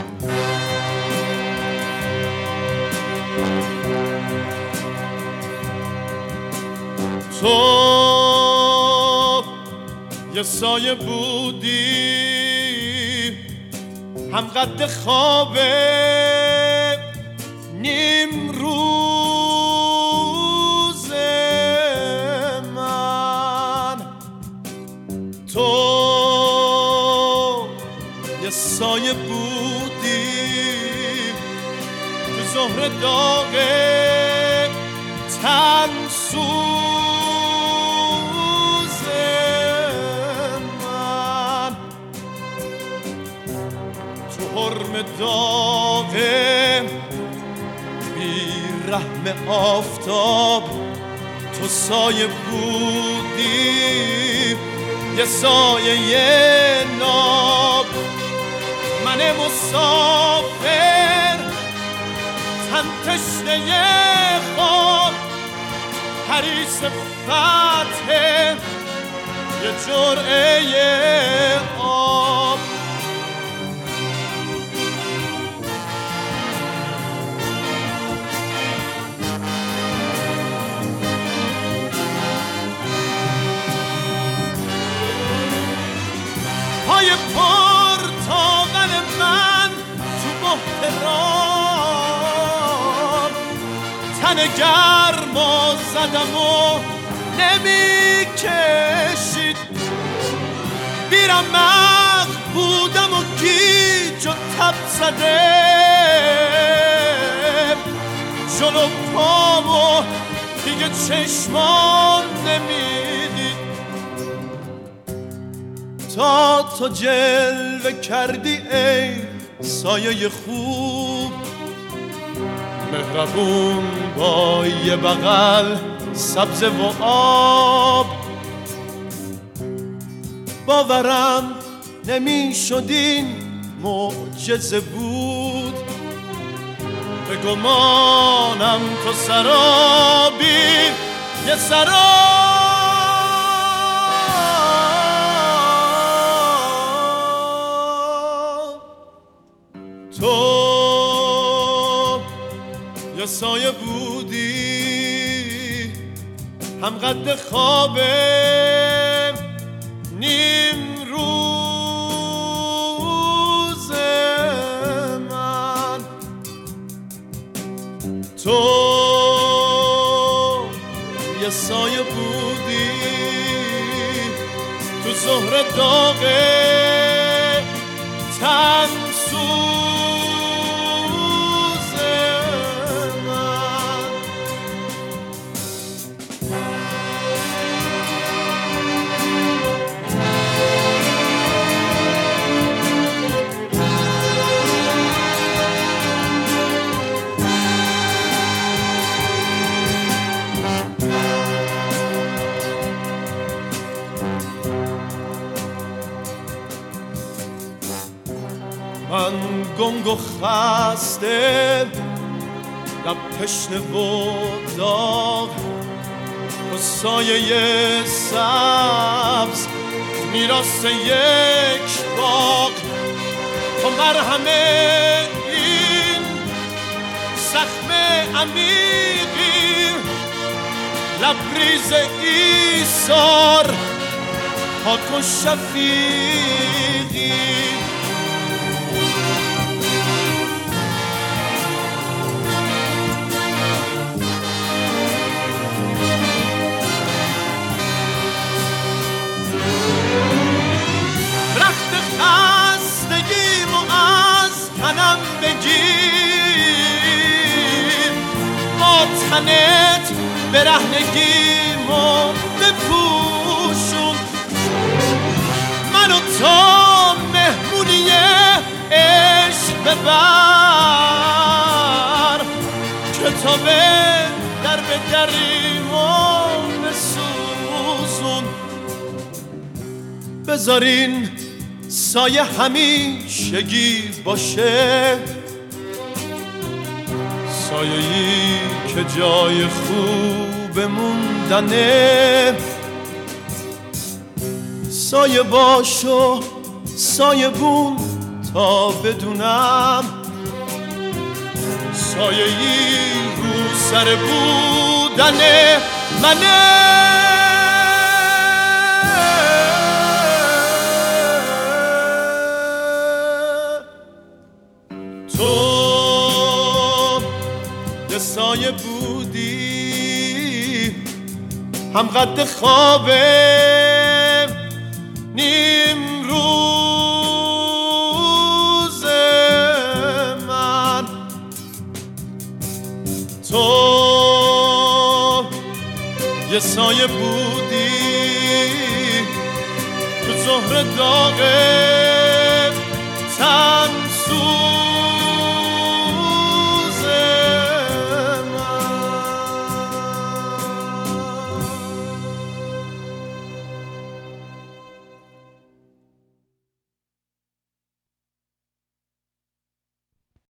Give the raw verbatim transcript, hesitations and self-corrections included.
تو یه سایه بودی هم قد خواب نیم روز من، تو یه سایه بودی تو ظهر داغ تن سوز من، تو حرم داغ بی رحم آفتاب، تو سایه بودی یه سایه ناب، من مسافر تن تشنه خواب، حریص فتح یه جرعه آب. پای پرتاقل من تو بحران، تن گرم و زدم و نمی کشید، بیرمق بودم و گیج و تب زده، جلو پام و دیگه چشمان نمیدید، تا تو جلوه کردی ای سایه خوب، مهربون با یه بغل سبز و آب. باورم نمی شد این معجزه بود، به گمانم تو سرابی یه سراب. تو یه سایه بودی هم قد خواب نیم روز من، تو یه سایه بودی تو ظهر داغ تن سوز من گنگ و خسته، لب تشنه و داغ، و سایه سبز میراث یک باغ، تو مرهم این زخم عمیقی، لبریز ایثار پاک و شفیقی. خستگیم و از تنم بگیر، با تنت برهنگیم و بپوشون، من و تو مهمونی عشق ببر، کتاب در به دریم و بسوزون. بذارین سایه همیشگی باشه، سایه‌ای که جای خوب موندنه، سایه باش و سایه بون تا بدونم سایه ای رو سر بودن منه. تو یه سایه بودی هم قد خوابه نیم روز من. تو یه سایه بودی تو ظهر داغه